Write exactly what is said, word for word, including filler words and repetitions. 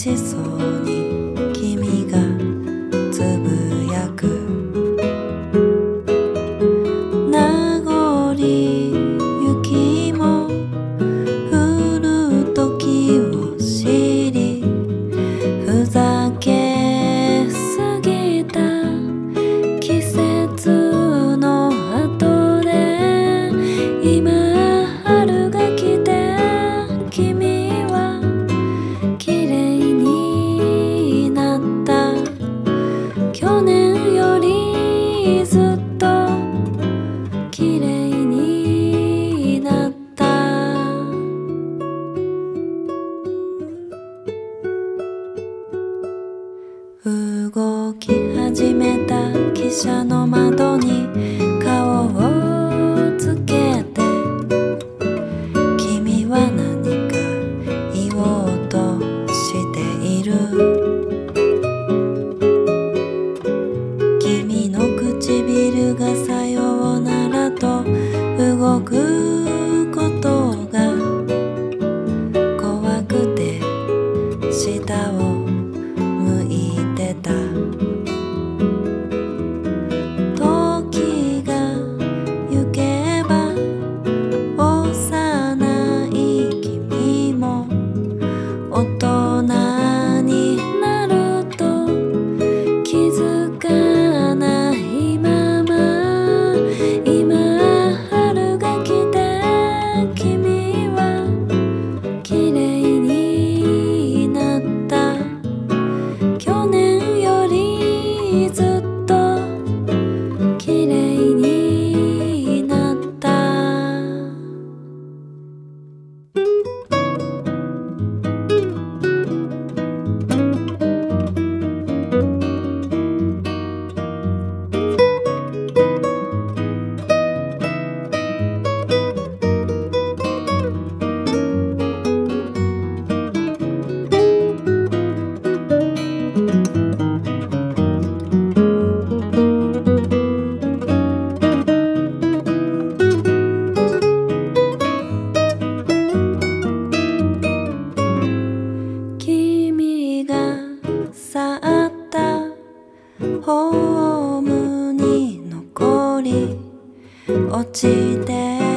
しそうに君がつぶやく名残雪も降る時を知りふざけすぎた季節の後で今春が来て君は綺麗になった去年よりずっと綺麗になった動き始めた汽車の窓に顔をつけて君は何か言おうとしている君の唇がさようならと動くことが怖くて下を向いてた時が行けば幼い君も大人になると気づかないまま今春が来て君は綺麗になった去年よりずっと綺麗になった君が去ったホームに残り落ちて